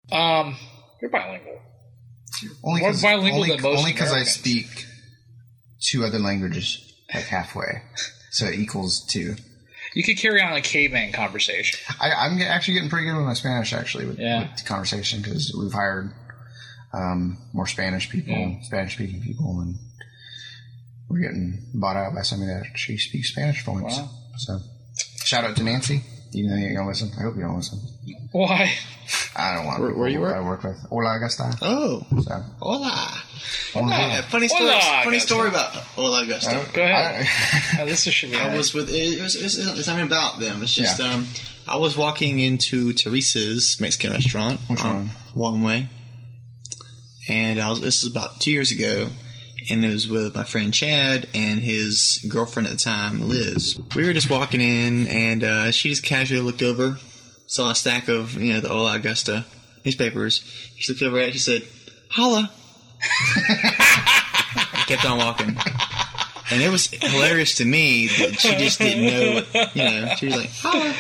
You're bilingual. Only More bilingual than most Only because I Americans. speak 2 other languages like halfway, so it equals 2. You could carry on a caveman conversation. I'm actually getting pretty good with my Spanish, actually, with the conversation, because we've hired more Spanish-speaking people, and we're getting bought out by somebody that actually speaks Spanish fluent. Wow. So, shout out to Nancy, even though you ain't going to listen. I hope you don't listen. Why? I don't want Where you work? I work with. Hola, Augusta. Oh. So. Hola. Hola. Funny story. Hola, Funny Augusta. story about Hola Augusta. Go ahead. This should be. I was with. It's something about them. It's just. I was walking into Teresa's Mexican restaurant. Which one? Long Way. And this was about 2 years ago, and it was with my friend Chad and his girlfriend at the time, Liz. We were just walking in, and she just casually looked over, saw a stack of the Hola Augusta newspapers. She looked over at it. She said, "Holla." Kept on walking. And it was hilarious to me that she just didn't know, she was like, "Holla."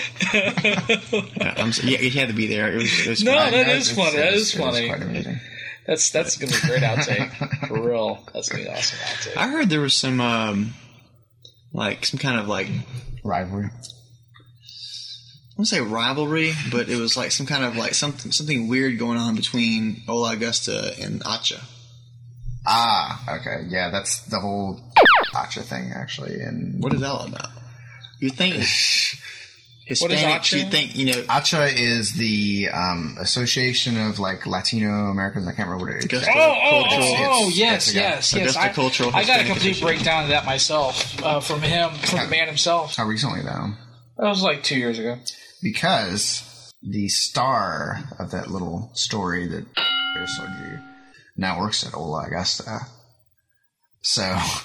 You had to be there. It was No, funny. that is funny. That is It funny. quite amazing. That's going to be a great outtake. For real. That's going to be an awesome outtake. I heard there was some, some kind of Rivalry. I won't say rivalry, but it was like some kind of something weird going on between Hola Augusta and Acha. Ah, okay. Yeah, that's the whole Acha thing, actually. And What is that all about? You think Hispanic? Acha? You think Acha is the Association of Latino Americans. I can't remember what it is. Yes. Augusta Cultural I got a Hispanic complete Association. breakdown of that myself from the man himself. How recently, though? That was like 2 years ago. Because the star of that little story that I told you now works at Hola Augusta. So,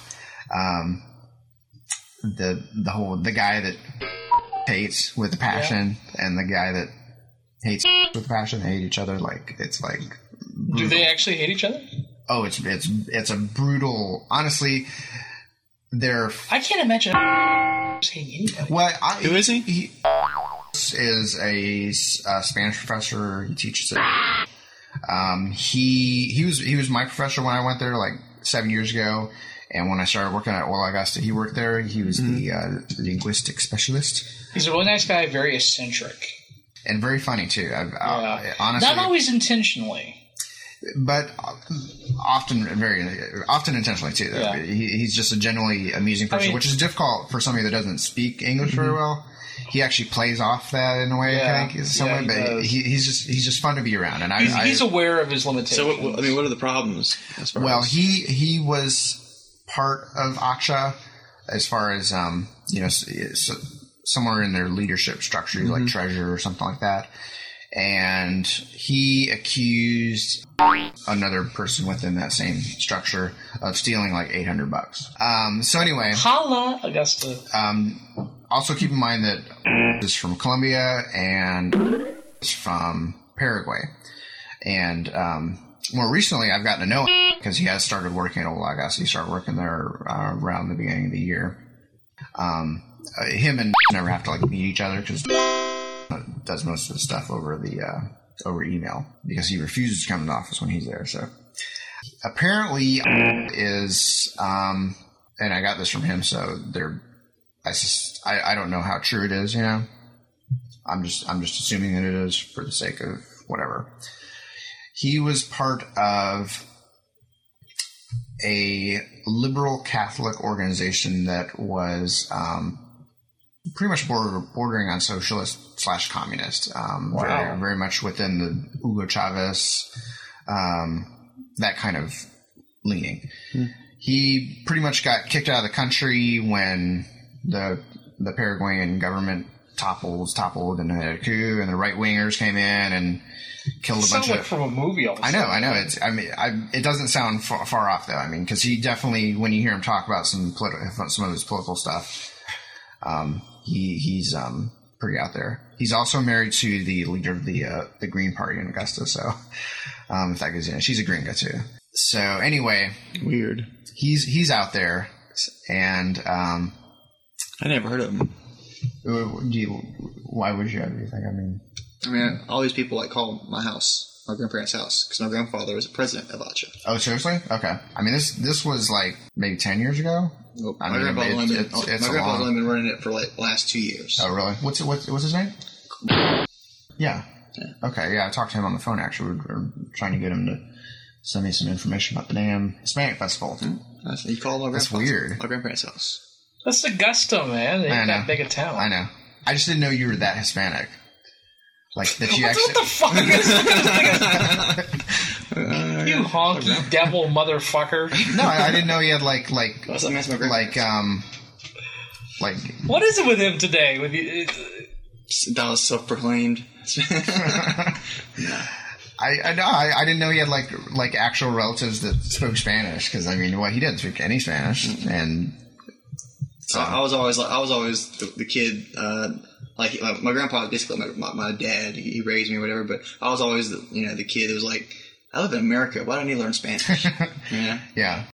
the guy that hates with a passion and the guy that hates with a passion, they hate each other. It's brutal. Do they actually hate each other? Oh, it's a brutal. Honestly, they're. I can't imagine hating anybody. Well, Who is he? He is a Spanish professor. He teaches it. He was my professor when I went there 7 years ago, and when I started working at Hola Augusta, he worked there. He was the linguistic specialist. He's a really nice guy, very eccentric, and very funny too. Honestly, not always intentionally, but often intentionally too. Though. Yeah. He's just a genuinely amusing person, which is difficult for somebody that doesn't speak English very well. He actually plays off that in a way, I think, but he's just fun to be around, and he's aware of his limitations. So, what are the problems? He was part of Acha as far as somewhere in their leadership structure, like treasurer or something like that, and he accused another person within that same structure of stealing $800. So anyway, Holla Augusta. Also keep in mind that is from Colombia and is from Paraguay. And more recently, I've gotten to know him because he has started working at Hola Augusta. He started working there around the beginning of the year. Him and never have to meet each other because does most of the stuff over email because he refuses to come to the office when he's there. So apparently is and I got this from him. So I don't know how true it is. I'm just assuming that it is for the sake of whatever. He was part of a liberal Catholic organization that was pretty much bordering on socialist / communist. Wow. Very much within the Hugo Chavez, that kind of leaning. He pretty much got kicked out of the country when the Paraguayan government toppled and had a coup, and the right wingers came in and killed a bunch of. From a movie. I know. It doesn't sound far off though. Because he definitely, when you hear him talk about some of his political stuff, he's pretty out there. He's also married to the leader of the Green Party in Augusta. So, if that goes in, she's a gringa too. So anyway, weird. He's out there, and I never heard of him. Why would you? Do you think? I mean, all these people call my house. my grandparents' house because my grandfather was the president of ACHA. Oh, seriously? Okay. I mean, this was like maybe 10 years ago. Well, I my mean, grandpa's only been running it for like the last 2 years. Oh, really? What's his name? Yeah. Okay, yeah, I talked to him on the phone, actually. We were trying to get him to send me some information about the damn Hispanic Festival. You called my That's weird. My grandparents' house. That's Augusta, man. They ain't that big a town. I know. I just didn't know you were that Hispanic. Like, that you actually... What the fuck is you honky devil motherfucker. No, I didn't know you had, like... That's what I asked my grandparents. Like... What is it with him today? With you? Dallas self-proclaimed. I didn't know he had like actual relatives that spoke Spanish, because I mean, he didn't speak any Spanish, and so I was always the kid. Like my grandpa was basically my dad. He raised me or whatever, but I was always the kid that was like, I live in America. Why do I need to learn Spanish? Yeah.